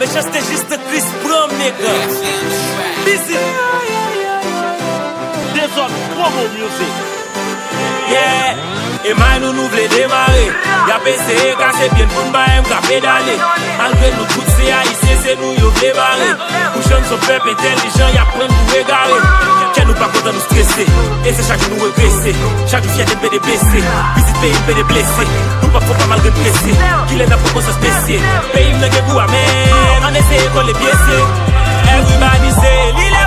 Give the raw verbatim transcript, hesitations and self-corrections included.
méchanceté juste Chris Brown, nigga. Busy. Des autres promo music. Yeah. Et moi nous nous voulons démarrer. Y'a essayé casser bien pour nous bailler, m'ka pédaler. Malgré nous tous ces haïtiens, c'est nous y'ont débarré. Bouchons son peuple intelligent, y'a plein de nous égarer. Qu'elle nous pas content nous stresser. Et c'est chaque jour nous regresser. Chaque jour fier de P D B C. Visite pays, P D blessé. Nous pas faut pas mal represser. Qu'il est n'a pas qu'on se spécier. Pays n'a que goût à même. On essaie qu'on les piécer. Everybody say,